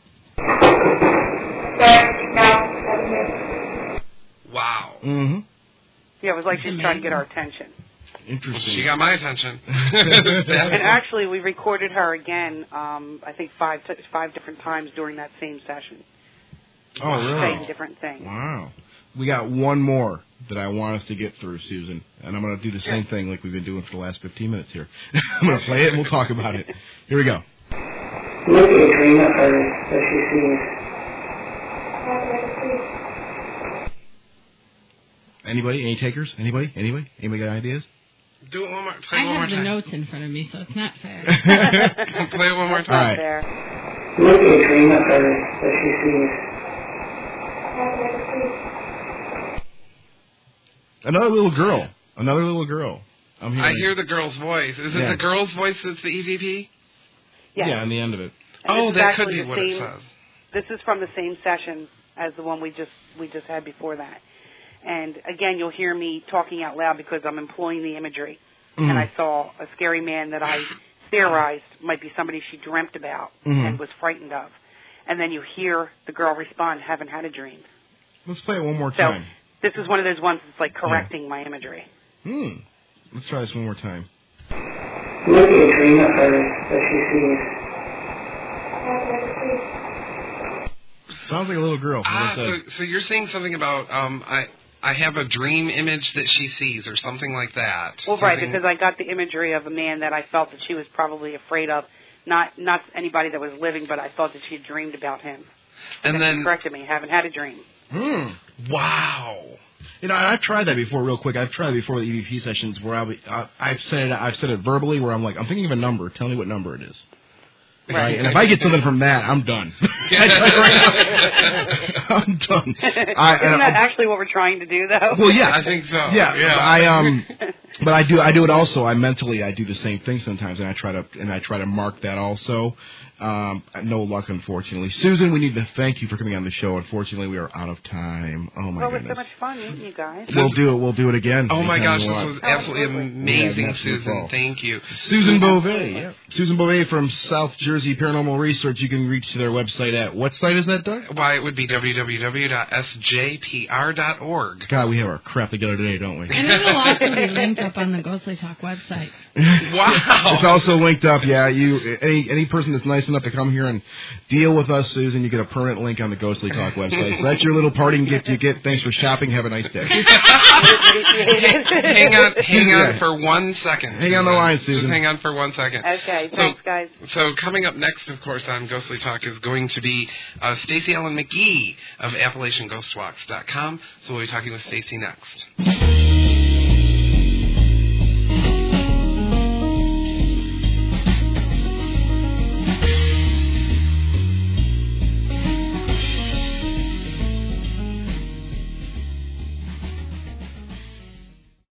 Wow. Mm-hmm. Yeah, it was like she was trying to get our attention. Interesting. She got my attention. And actually, we recorded her again, I think 5 different times during that same session. Oh, really? Saying different things. Wow. We got one more that I want us to get through, Susan. And I'm going to do the same thing like we've been doing for the last 15 minutes here. I'm going to play it and we'll talk about it. Here we go. Look at dream of her as she sees. Anybody? Any takers? Anybody? Anybody got ideas? Do it one more. Play it one more I have time. the notes in front of me, so it's not fair. Play it one more time. All right. There. Look at dream of her as she sees. Another little girl. I'm hearing. I hear the girl's voice. Is it the girl's voice that's the EVP? Yes. Yeah, on the end of it. And that could be what it says. This is from the same session as the one we just had before that. And again, you'll hear me talking out loud because I'm employing the imagery. Mm-hmm. And I saw a scary man that I theorized might be somebody she dreamt about and was frightened of. And then you hear the girl respond, "Haven't had a dream." Let's play it one more time. So this is one of those ones that's like correcting my imagery. Let's try this one more time. Look at dream of her as she sees. Sounds like a little girl. So you're saying something about I have a dream image that she sees or something like that. Well, right, because I got the imagery of a man that I felt that she was probably afraid of, not anybody that was living, but I thought that she had dreamed about him. And then she corrected me, "Haven't had a dream." Wow. You know, I've tried that before. Real quick, I've tried that before the EVP sessions where I've said it verbally, where I'm like, I'm thinking of a number. Tell me what number it is. Right. And if I get something from that, I'm done. I'm done. Isn't that actually what we're trying to do, though? Well, yeah, I think so. Yeah. But I do it also. I do the same thing sometimes, and I try to mark that also. No luck, unfortunately. Susan, we need to thank you for coming on the show. Unfortunately, we are out of time. Oh my goodness. It was so much fun meeting you guys. We'll do it again. Oh my gosh, this was absolutely amazing, Susan. Thank you. Susan Beauvais. Yeah. Susan Beauvais from South Jersey Paranormal Research. You can reach their website at what site is that, Doug? Why, it would be www.sjpr.org. God, we have our crap together today, don't we? And it'll also be linked up on the Ghostly Talk website. Wow. It's also linked up, yeah. Any person that's nice enough to come here and deal with us, Susan, you get a permanent link on the Ghostly Talk website. So that's your little parting gift you get. Thanks for shopping. Have a nice day. Hang on for 1 second. Hang on the line, Susan. Just hang on for 1 second. Okay, thanks, guys. So coming up next, of course, on Ghostly Talk is going to be Stacey Ellen McGee of AppalachianGhostWalks.com. So we'll be talking with Stacey next.